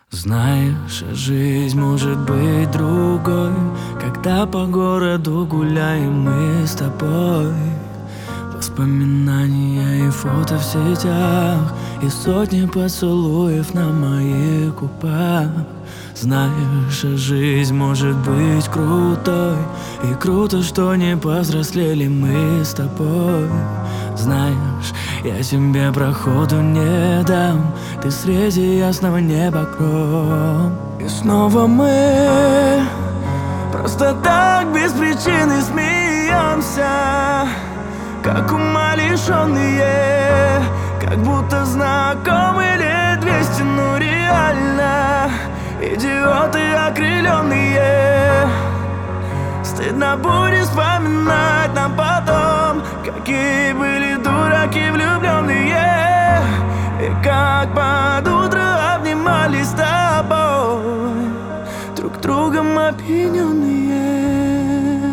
Знаешь, жизнь может быть другой, когда по городу гуляем мы с тобой. Воспоминания и фото в сетях, и сотни поцелуев на моих губах. Знаешь, жизнь может быть крутой, и круто, что не повзрослели мы с тобой. Знаешь, я тебе проходу не дам, ты среди ясного неба гром. И снова мы просто так без причины смеемся, как умалишенные, как будто знакомы лет 200, ну реально идиоты окрыленные. Стыдно будет вспоминать нам потом, какие были дураки влюбленные, и как под утро обнимались с тобой, друг другом опьяненные.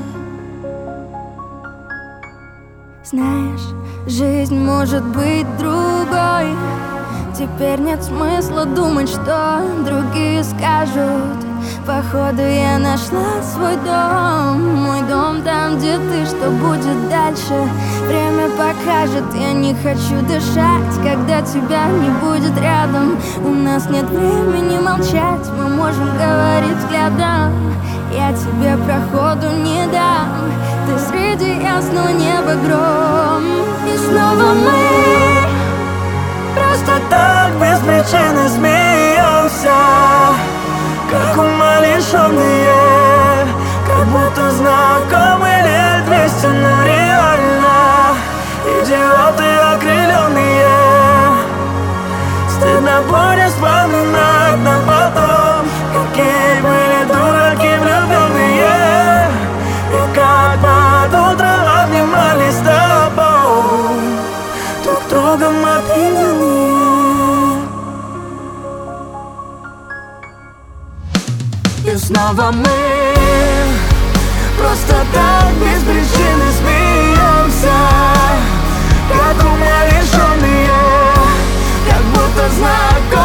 Знаешь, жизнь может быть другой. Теперь нет смысла думать, что другие скажут. Походу я нашла свой дом. Мой дом там, где ты, что будет дальше, время покажет. Я не хочу дышать, когда тебя не будет рядом. У нас нет времени молчать, мы можем говорить взглядом. Я тебе проходу не дам, ты среди ясного неба гром. И снова мы просто так без причины смеемся, как умалишенные, как будто знакомы лет 200, но реально идиоты окрыленные. Стыдно будет вспоминать нам потом, какие были дураки влюбленные, и как под утро обнимались с тобой, друг другом опьяненные. И снова мы просто так без причины смеемся, как умалишенные, как будто знакомы